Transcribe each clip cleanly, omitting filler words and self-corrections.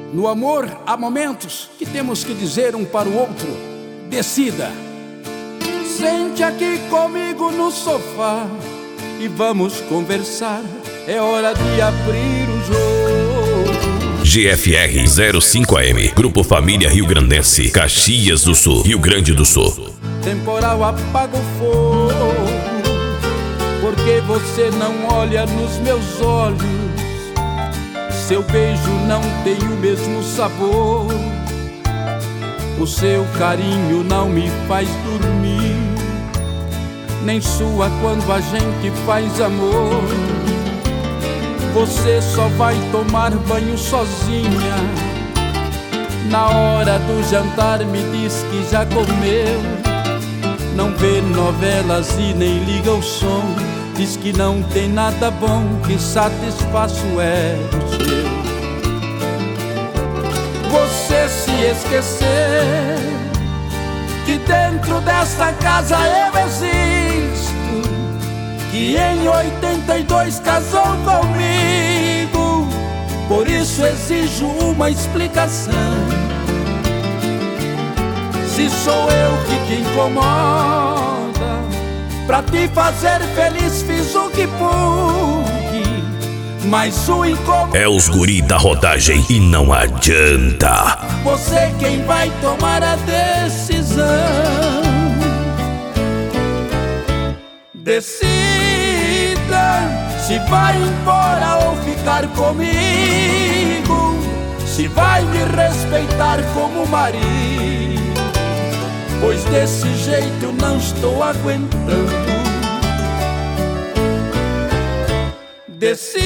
No amor há momentos que temos que dizer um para o outro: decida. Sente aqui comigo no sofá e vamos conversar. É hora de abrir o jogo. GFR 05AM, Grupo Família Rio Grandense, Caxias do Sul, Rio Grande do Sul. Temporal apaga o fogo, porque você não olha nos meus olhos. Seu beijo não tem o mesmo sabor. O seu carinho não me faz dormir, nem sua quando a gente faz amor. Você só vai tomar banho sozinha. Na hora do jantar me diz que já comeu. Não vê novelas e nem liga o som. Diz que não tem nada bom que satisfaça o ego seu. Você se esquecer que dentro desta casa eu existo, que em 82 casou comigo. Por isso exijo uma explicação. Se sou eu que te incomoda, pra te fazer feliz fiz o que pude, mas o incômodo é os guri da rodagem e não adianta. Você quem vai tomar a decisão. Decida se vai embora ou ficar comigo, se vai me respeitar como marido, pois desse jeito não estou aguentando. Decida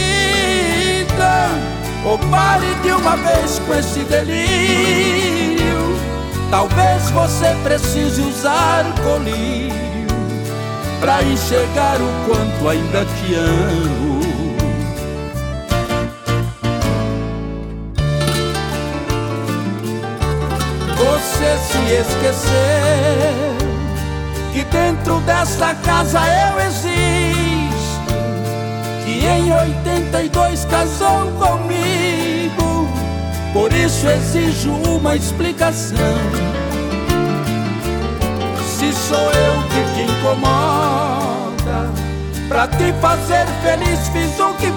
ou pare de uma vez com esse delírio. Talvez você precise usar colírio pra enxergar o quanto ainda te amo. Você se esqueceu que dentro desta casa eu existo, que em 82 casou comigo. Por isso exijo uma explicação. Se sou eu que te incomoda, pra te fazer feliz fiz o que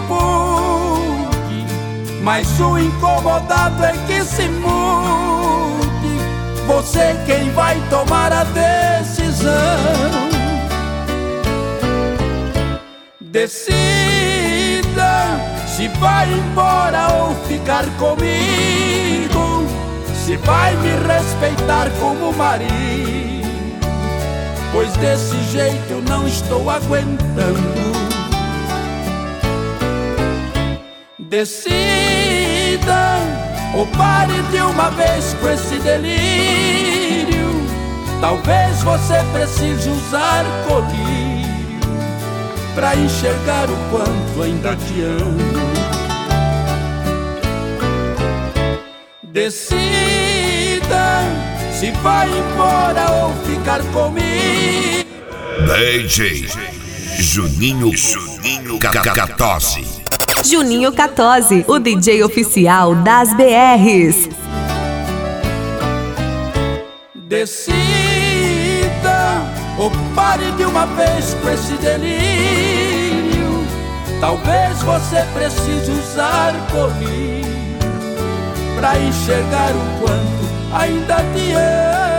pude, mas o incomodado é que se mude. Você quem vai tomar a decisão. Decida se vai embora ou ficar comigo, se vai me respeitar como marido, pois desse jeito eu não estou aguentando. Decida ou pare de uma vez com esse delírio. Talvez você precise usar colírio pra enxergar o quanto ainda te amo. Decida se vai embora ou ficar comigo. DJ Juninho Catose. Juninho Catose, o DJ oficial das BRs. Decida ou pare de uma vez com esse delírio. Talvez você precise usar colírio pra enxergar o quanto ainda te amo.